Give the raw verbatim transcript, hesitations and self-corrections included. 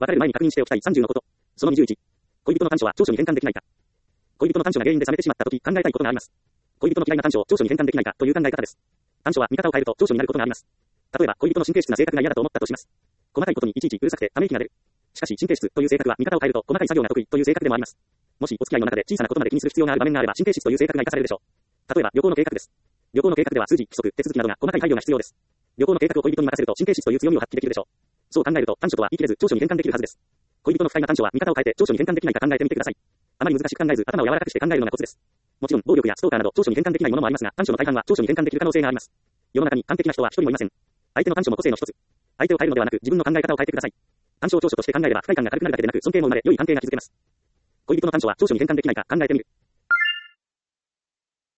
別れる前に確認しておきたいさんじゅうのこと。そのにじゅういち。恋人の短所は長所に変換できないか。恋人の短所が原因で冷めてしまったとき考えたいことがあります。恋人の嫌いな短所を長所に変換できないかという考え方です。短所は見方を変えると長所になることがあります。例えば、恋人の神経質な性格が嫌だと思ったとします。細かいことにいちいちうるさくてため息が出る。しかし、神経質という性格は見方を変えると細かい作業が得意という性格でもあります。もしお付き合いの中で小さなことまで気にする必要がある場面があれば神経質という性格が活かされるでしょう。例えば、旅行の計画です。旅行の計画では数字、規則、手続きなどが細かい配慮が必要です。旅行の計画を恋人に任せると神経質という強みを発揮できるでしょう。そう考えると短所とは言い切れず長所に変換できるはずです。恋人の不快な短所は見方を変えて長所に変換できないか考えてみてください。あまり難しく考えず頭を柔らかくして考えるのがコツです。もちろん暴力やストーカーなど長所に変換できないものもありますが、短所の大半は長所に変換できる可能性があります。世の中に完璧な人は一人もいません。相手の短所も個性の一つ。相手を変えるのではなく自分の考え方を変えてください。短所を長所として考えれば不快感が軽くなるだけでなく尊敬も生まれ良い関係が築けます。恋人の短所は長所に変換できないか考えてみる。